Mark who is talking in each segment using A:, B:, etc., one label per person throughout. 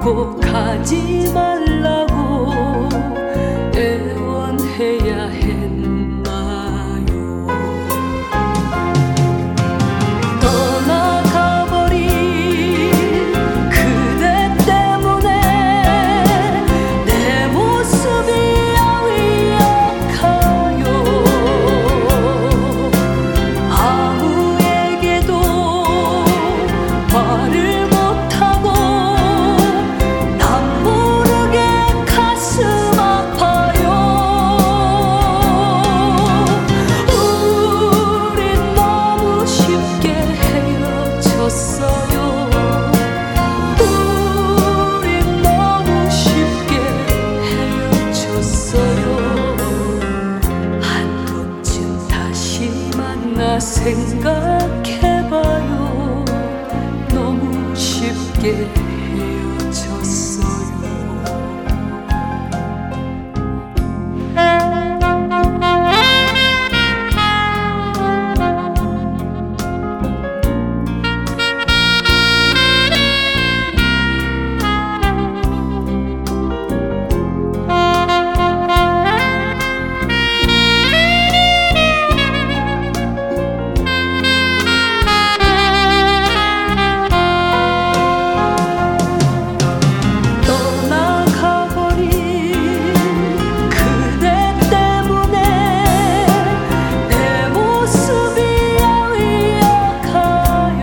A: 꼭 가지 말라고 애원해야 했나요? 떠나가버린 그대 때문에 내 모습이 아위약하요. 아무에게도 말을 못하고 난 모르게 가슴 아파요. 우린 너무 쉽게 헤어졌어요. 우린 너무 쉽게 헤어졌어요. 한 번쯤 다시 만나 생각해봐요. 너무 쉽게 헤어졌어요. 떠나가버린 그대 때문에 내 모습이 아위약하요.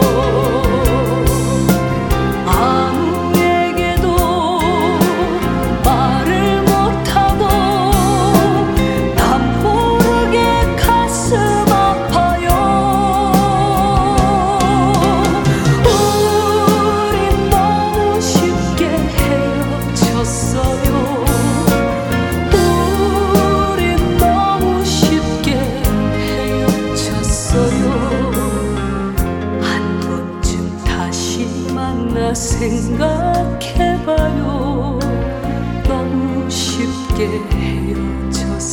A: 아무에게도 말을 못하고 난 모르게 가슴 아파요. 우린 너무 쉽게 헤어졌어요. 우린 너무 쉽게 헤어졌어요. 한 번쯤 다시 만나 생각해봐요. 너무 쉽게 헤어졌어요.